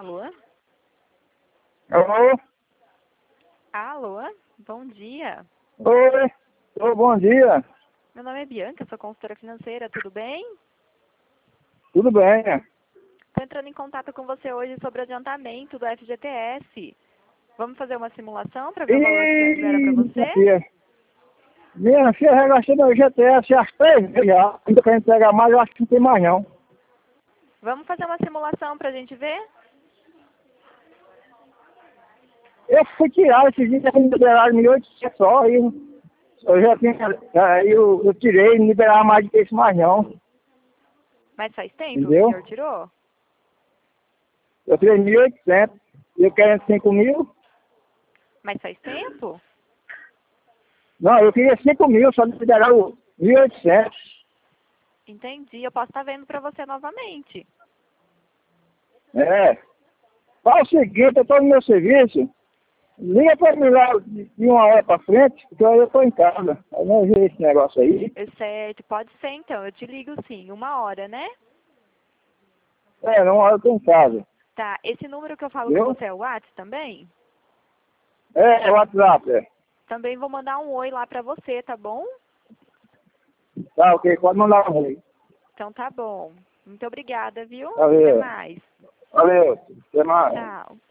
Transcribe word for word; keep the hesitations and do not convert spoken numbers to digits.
Alô? Alô? Alô? Bom dia. Oi. Oi, bom dia. Meu nome é Bianca, sou consultora financeira, tudo bem? Tudo bem? Estou entrando em contato com você hoje sobre o adiantamento do F G T S. Vamos fazer uma simulação para ver o valor que já era para Ih, minha você? filha. Minha filha, já gastei meu G T S às três vezes já. Ainda quer entregar mais, eu acho que não tem mais não. Vamos fazer uma simulação para a gente ver? Eu fui tirar esses dias, me liberaram mil e oitocentos só, aí eu já tinha, aí eu, eu tirei, não liberaram mais do que isso mais não. Mas faz tempo que o Entendeu? senhor tirou? Eu tirei mil e oitocentos, eu quero cinco mil. Mas faz tempo? Não, eu queria cinco mil, só liberaram mil e oitocentos. Entendi, eu posso estar vendo para você novamente. É. Fala o seguinte, eu estou no meu serviço, liga para mim lá de de uma hora para frente, porque aí eu estou em casa. Eu não vi esse negócio aí. É certo, pode ser então, eu te ligo sim, uma hora, né? É, uma hora eu estou em casa. Tá, esse número que eu falo com Viu? você é o WhatsApp também? É, é o WhatsApp, é. Também vou mandar um oi lá para você, tá bom? Tá, ok, pode mandar um aí. Então tá bom. Muito obrigada, viu? Até Valeu. mais. Valeu. Até mais. Tchau.